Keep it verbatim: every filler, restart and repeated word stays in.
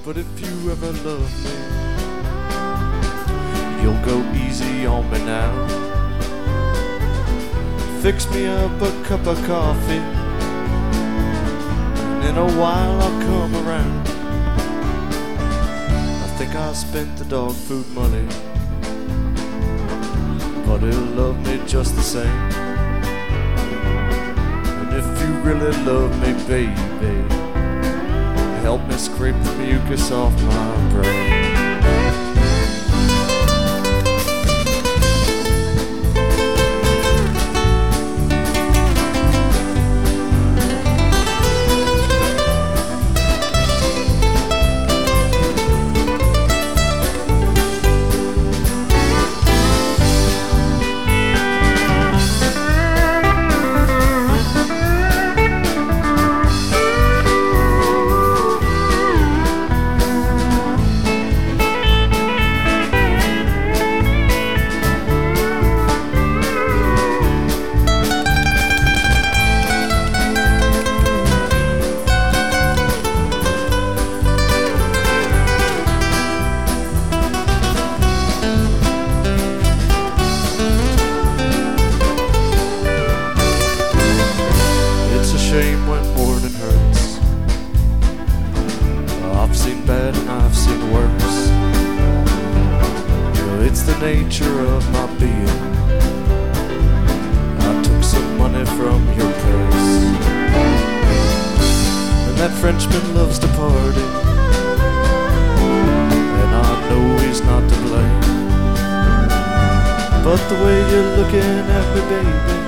But if you ever love me, you'll go easy on me now. Fix me up a cup of coffee, and in a while I'll come around. I think I spent the dog food money, but he'll love me just the same. And if you really love me, baby, help me scrape the mucus off my brain. Shame when morning hurts. I've seen bad and I've seen worse. It's the nature of my being. I took some money from your purse, and that Frenchman loves to party, and I know he's not to blame. But the way you're looking at me, baby,